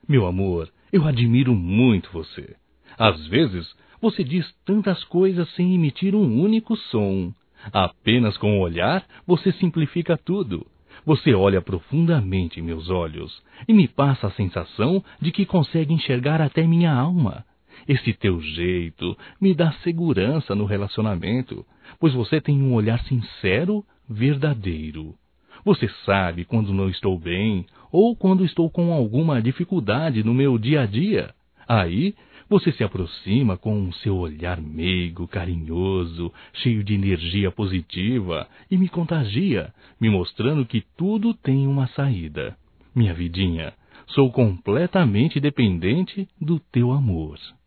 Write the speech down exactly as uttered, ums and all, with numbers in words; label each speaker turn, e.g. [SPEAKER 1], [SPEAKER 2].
[SPEAKER 1] Meu amor, eu admiro muito você. Às vezes, você diz tantas coisas sem emitir um único som. Apenas com o olhar, você simplifica tudo. Você olha profundamente em meus olhos e me passa a sensação de que consegue enxergar até minha alma. Esse teu jeito me dá segurança no relacionamento, pois você tem um olhar sincero, verdadeiro. Você sabe quando não estou bem ou quando estou com alguma dificuldade no meu dia a dia. Aí, você se aproxima com o seu olhar meigo, carinhoso, cheio de energia positiva e me contagia, me mostrando que tudo tem uma saída. Minha vidinha, sou completamente dependente do teu amor.